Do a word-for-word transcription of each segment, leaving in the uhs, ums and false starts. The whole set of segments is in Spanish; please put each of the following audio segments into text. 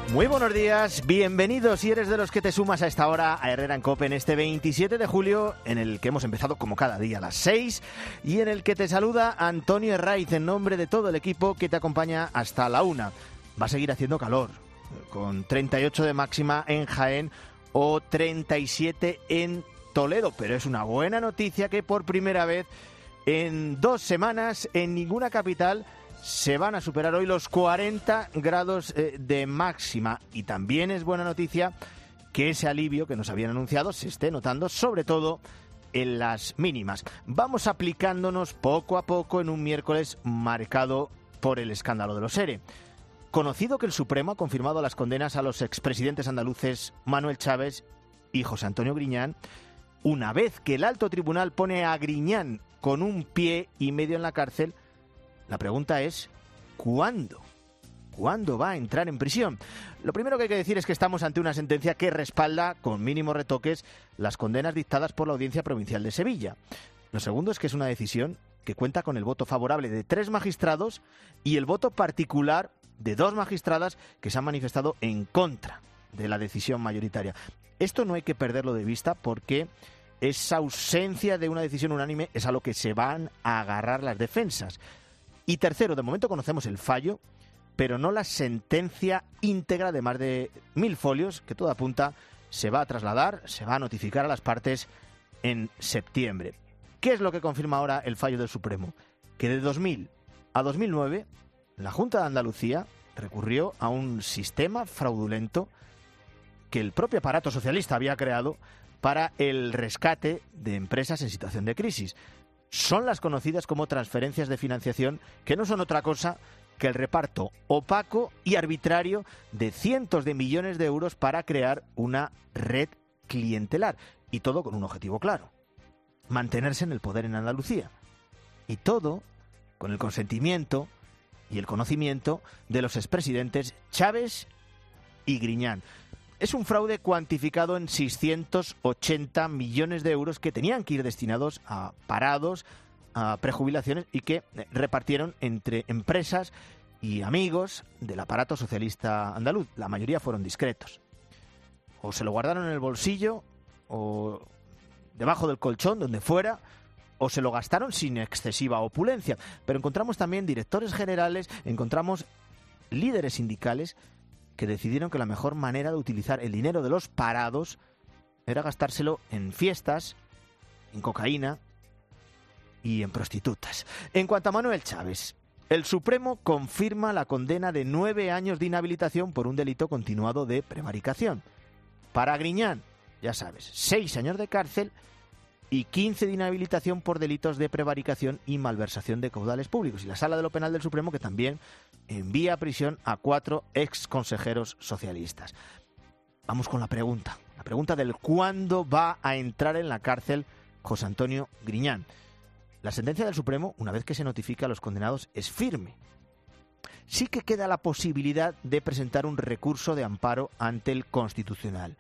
Muy buenos días, bienvenidos si eres de los que te sumas a esta hora a Herrera en COPE en este veintisiete de julio, en el que hemos empezado como cada día a las seis y en el que te saluda Antonio Herraiz en nombre de todo el equipo que te acompaña hasta la una. Va a seguir haciendo calor, con treinta y ocho de máxima en Jaén o treinta y siete en Toledo, pero es una buena noticia que por primera vez en dos semanas en ninguna capital se van a superar hoy los cuarenta grados eh, de máxima, y también es buena noticia que ese alivio que nos habían anunciado se esté notando sobre todo en las mínimas. Vamos aplicándonos poco a poco en un miércoles marcado por el escándalo de los ERE. Conocido que el Supremo ha confirmado las condenas a los expresidentes andaluces Manuel Chávez y José Antonio Griñán, una vez que el alto tribunal pone a Griñán con un pie y medio en la cárcel, la pregunta es, ¿cuándo? ¿Cuándo va a entrar en prisión? Lo primero que hay que decir es que estamos ante una sentencia que respalda, con mínimos retoques, las condenas dictadas por la Audiencia Provincial de Sevilla. Lo segundo es que es una decisión que cuenta con el voto favorable de tres magistrados y el voto particular de dos magistradas que se han manifestado en contra de la decisión mayoritaria. Esto no hay que perderlo de vista porque esa ausencia de una decisión unánime es a lo que se van a agarrar las defensas. Y tercero, de momento conocemos el fallo, pero no la sentencia íntegra de más de mil folios, que todo apunta se va a trasladar, se va a notificar a las partes en septiembre. ¿Qué es lo que confirma ahora el fallo del Supremo? Que de dos mil a dos mil nueve, la Junta de Andalucía recurrió a un sistema fraudulento que el propio aparato socialista había creado para el rescate de empresas en situación de crisis. Son las conocidas como transferencias de financiación, que no son otra cosa que el reparto opaco y arbitrario de cientos de millones de euros para crear una red clientelar. Y todo con un objetivo claro: mantenerse en el poder en Andalucía. Y todo con el consentimiento y el conocimiento de los expresidentes Chávez y Griñán. Es un fraude cuantificado en seiscientos ochenta millones de euros que tenían que ir destinados a parados, a prejubilaciones y que repartieron entre empresas y amigos del aparato socialista andaluz. La mayoría fueron discretos. O se lo guardaron en el bolsillo o debajo del colchón, donde fuera, o se lo gastaron sin excesiva opulencia. Pero encontramos también directores generales, encontramos líderes sindicales que decidieron que la mejor manera de utilizar el dinero de los parados era gastárselo en fiestas, en cocaína y en prostitutas. En cuanto a Manuel Chávez, el Supremo confirma la condena de nueve años de inhabilitación por un delito continuado de prevaricación. Para Griñán, ya sabes, seis años de cárcel y quince de inhabilitación por delitos de prevaricación y malversación de caudales públicos. Y la Sala de lo Penal del Supremo, que también envía a prisión a cuatro ex consejeros socialistas. Vamos con la pregunta, la pregunta del cuándo va a entrar en la cárcel José Antonio Griñán. La sentencia del Supremo, una vez que se notifica a los condenados, es firme. Sí que queda la posibilidad de presentar un recurso de amparo ante el Constitucional.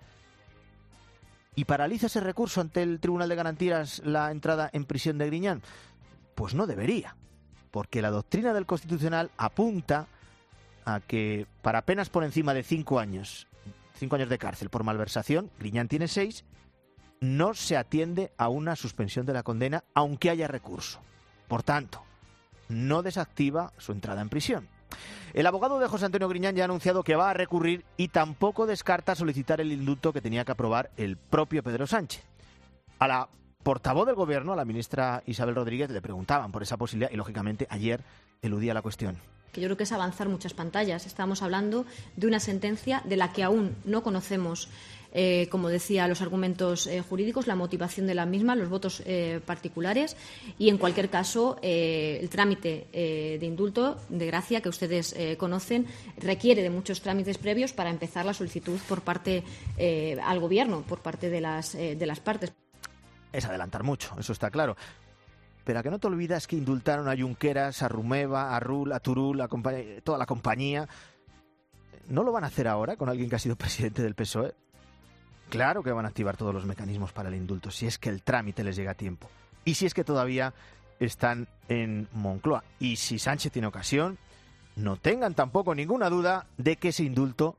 ¿Y paraliza ese recurso ante el Tribunal de Garantías la entrada en prisión de Griñán? Pues no debería, porque la doctrina del Constitucional apunta a que para penas por encima de cinco años, cinco años de cárcel por malversación, Griñán tiene seis, no se atiende a una suspensión de la condena aunque haya recurso. Por tanto, no desactiva su entrada en prisión. El abogado de José Antonio Griñán ya ha anunciado que va a recurrir y tampoco descarta solicitar el indulto que tenía que aprobar el propio Pedro Sánchez. A la portavoz del Gobierno, a la ministra Isabel Rodríguez, le preguntaban por esa posibilidad y, lógicamente, ayer eludía la cuestión. Que yo creo que es avanzar muchas pantallas. Estamos hablando de una sentencia de la que aún no conocemos, eh, como decía, los argumentos eh, jurídicos, la motivación de la misma, los votos eh, particulares y, en cualquier caso, eh, el trámite eh, de indulto, de gracia, que ustedes eh, conocen, requiere de muchos trámites previos para empezar la solicitud por parte eh, al Gobierno, por parte de las, eh, de las partes. Es adelantar mucho, eso está claro. Pero a que no te olvidas que indultaron a Junqueras, a Rumeva, a Rull, a Turull, a compa- toda la compañía. ¿No lo van a hacer ahora con alguien que ha sido presidente del P S O E? Claro que van a activar todos los mecanismos para el indulto, si es que el trámite les llega a tiempo. Y si es que todavía están en Moncloa. Y si Sánchez tiene ocasión, no tengan tampoco ninguna duda de que ese indulto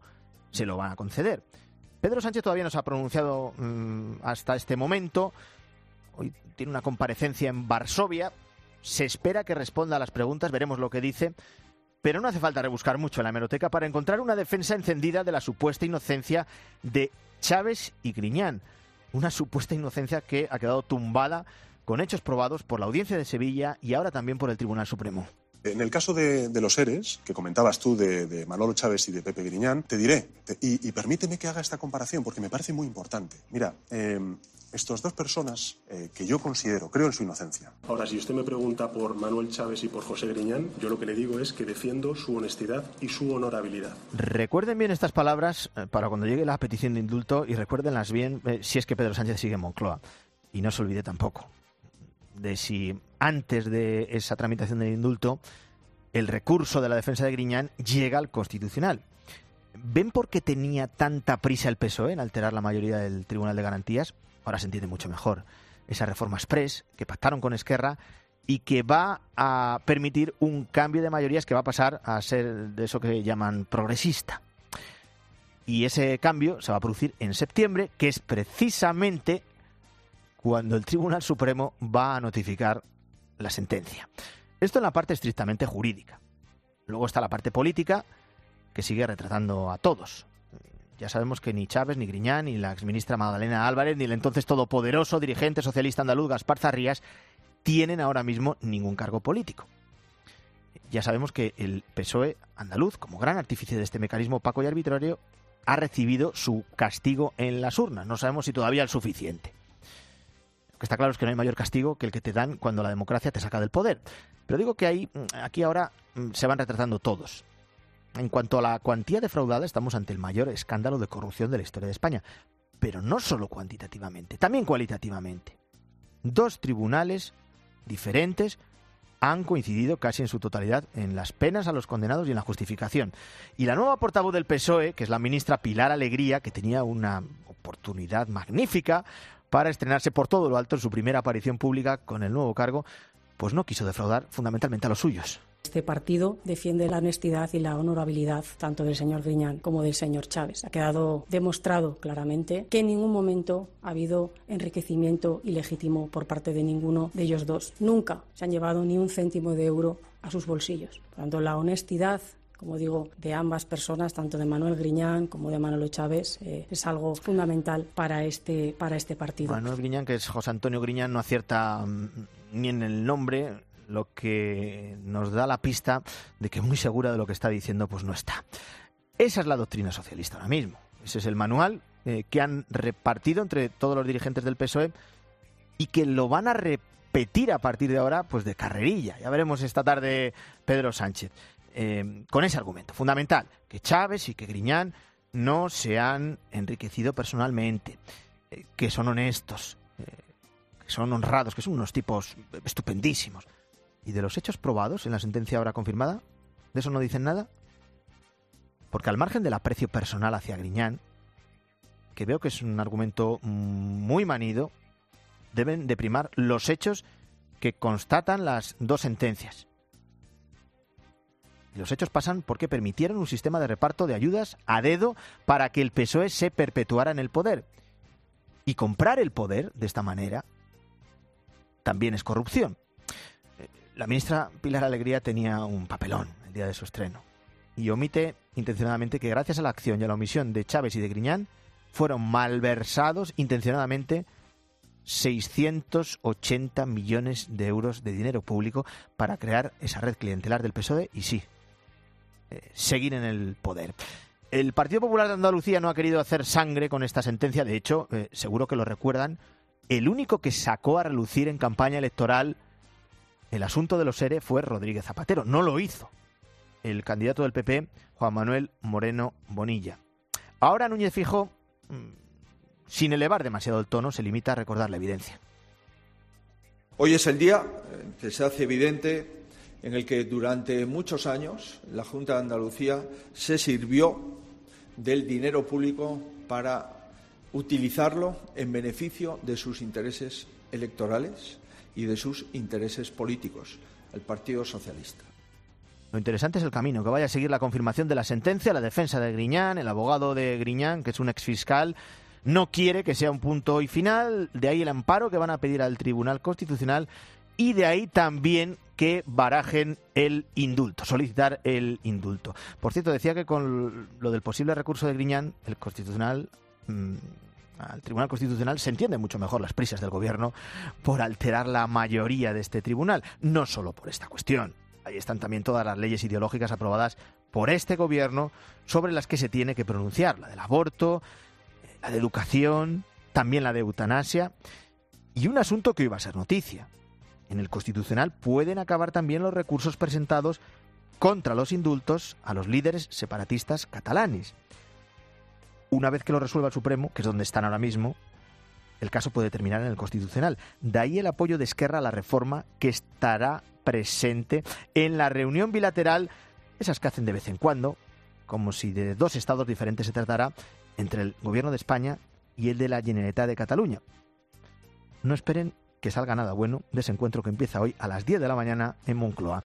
se lo van a conceder. Pedro Sánchez todavía no se ha pronunciado mmm, hasta este momento. Hoy tiene una comparecencia en Varsovia. Se espera que responda a las preguntas, veremos lo que dice. Pero no hace falta rebuscar mucho en la hemeroteca para encontrar una defensa encendida de la supuesta inocencia de Chaves y Griñán. Una supuesta inocencia que ha quedado tumbada con hechos probados por la Audiencia de Sevilla y ahora también por el Tribunal Supremo. En el caso de, de los ERES, que comentabas tú de, de Manolo Chaves y de Pepe Griñán, te diré, te, y, y permíteme que haga esta comparación porque me parece muy importante. Mira, eh, estas dos personas eh, que yo considero, creo en su inocencia. Ahora, si usted me pregunta por Manuel Chaves y por José Griñán, yo lo que le digo es que defiendo su honestidad y su honorabilidad. Recuerden bien estas palabras eh, para cuando llegue la petición de indulto y recuérdenlas bien eh, si es que Pedro Sánchez sigue en Moncloa. Y no se olvide tampoco de si antes de esa tramitación del indulto el recurso de la defensa de Griñán llega al Constitucional. ¿Ven por qué tenía tanta prisa el P S O E en alterar la mayoría del Tribunal de Garantías? Ahora se entiende mucho mejor. Esa reforma express que pactaron con Esquerra y que va a permitir un cambio de mayorías que va a pasar a ser de eso que llaman progresista. Y ese cambio se va a producir en septiembre, que es precisamente cuando el Tribunal Supremo va a notificar la sentencia. Esto en la parte estrictamente jurídica. Luego está la parte política, que sigue retratando a todos. Ya sabemos que ni Chaves, ni Griñán, ni la exministra Magdalena Álvarez, ni el entonces todopoderoso dirigente socialista andaluz Gaspar Zarrías tienen ahora mismo ningún cargo político. Ya sabemos que el P S O E andaluz, como gran artífice de este mecanismo opaco y arbitrario, ha recibido su castigo en las urnas. No sabemos si todavía el suficiente. Lo que está claro es que no hay mayor castigo que el que te dan cuando la democracia te saca del poder. Pero digo que ahí, aquí ahora se van retratando todos. En cuanto a la cuantía defraudada, estamos ante el mayor escándalo de corrupción de la historia de España. Pero no solo cuantitativamente, también cualitativamente. Dos tribunales diferentes han coincidido casi en su totalidad en las penas a los condenados y en la justificación. Y la nueva portavoz del P S O E, que es la ministra Pilar Alegría, que tenía una oportunidad magnífica para estrenarse por todo lo alto en su primera aparición pública con el nuevo cargo, pues no quiso defraudar fundamentalmente a los suyos. Este partido defiende la honestidad y la honorabilidad tanto del señor Griñán como del señor Chaves. Ha quedado demostrado claramente que en ningún momento ha habido enriquecimiento ilegítimo por parte de ninguno de ellos dos. Nunca se han llevado ni un céntimo de euro a sus bolsillos. Por tanto, la honestidad, como digo, de ambas personas, tanto de Manuel Griñán como de Manolo Chaves, eh, es algo fundamental para este, para este partido. Manuel Griñán, que es José Antonio Griñán, no acierta mmm, ni en el nombre, lo que nos da la pista de que muy segura de lo que está diciendo pues no está. Esa es la doctrina socialista ahora mismo. Ese es el manual eh, que han repartido entre todos los dirigentes del P S O E y que lo van a repetir a partir de ahora pues de carrerilla. Ya veremos esta tarde Pedro Sánchez. Eh, con ese argumento fundamental, que Chaves y que Griñán no se han enriquecido personalmente, eh, que son honestos, eh, que son honrados, que son unos tipos estupendísimos. ¿Y de los hechos probados en la sentencia ahora confirmada? ¿De eso no dicen nada? Porque al margen del aprecio personal hacia Griñán, que veo que es un argumento muy manido, deben de primar los hechos que constatan las dos sentencias. Los hechos pasan porque permitieron un sistema de reparto de ayudas a dedo para que el P S O E se perpetuara en el poder. Y comprar el poder de esta manera también es corrupción. La ministra Pilar Alegría tenía un papelón el día de su estreno y omite intencionadamente que gracias a la acción y a la omisión de Chaves y de Griñán fueron malversados intencionadamente seiscientos ochenta millones de euros de dinero público para crear esa red clientelar del P S O E y sí, eh, seguir en el poder. El Partido Popular de Andalucía no ha querido hacer sangre con esta sentencia. De hecho, eh, seguro que lo recuerdan, el único que sacó a relucir en campaña electoral el asunto de los ERE fue Rodríguez Zapatero. No lo hizo el candidato del P P, Juan Manuel Moreno Bonilla. Ahora Núñez Feijóo, sin elevar demasiado el tono, se limita a recordar la evidencia. Hoy es el día que se hace evidente en el que durante muchos años la Junta de Andalucía se sirvió del dinero público para utilizarlo en beneficio de sus intereses electorales y de sus intereses políticos, el Partido Socialista. Lo interesante es el camino que vaya a seguir la confirmación de la sentencia, la defensa de Griñán. El abogado de Griñán, que es un exfiscal, no quiere que sea un punto y final. De ahí el amparo que van a pedir al Tribunal Constitucional y de ahí también que barajen el indulto, solicitar el indulto. Por cierto, decía que con lo del posible recurso de Griñán, el Constitucional... Mmm, al Tribunal Constitucional se entiende mucho mejor las prisas del Gobierno por alterar la mayoría de este tribunal, no solo por esta cuestión. Ahí están también todas las leyes ideológicas aprobadas por este Gobierno sobre las que se tiene que pronunciar, la del aborto, la de educación, también la de eutanasia, y un asunto que hoy va a ser noticia. En el Constitucional pueden acabar también los recursos presentados contra los indultos a los líderes separatistas catalanes. Una vez que lo resuelva el Supremo, que es donde están ahora mismo, el caso puede terminar en el Constitucional. De ahí el apoyo de Esquerra a la reforma, que estará presente en la reunión bilateral, esas que hacen de vez en cuando, como si de dos estados diferentes se tratara, entre el Gobierno de España y el de la Generalitat de Cataluña. No esperen que salga nada bueno de ese encuentro que empieza hoy a las diez de la mañana en Moncloa.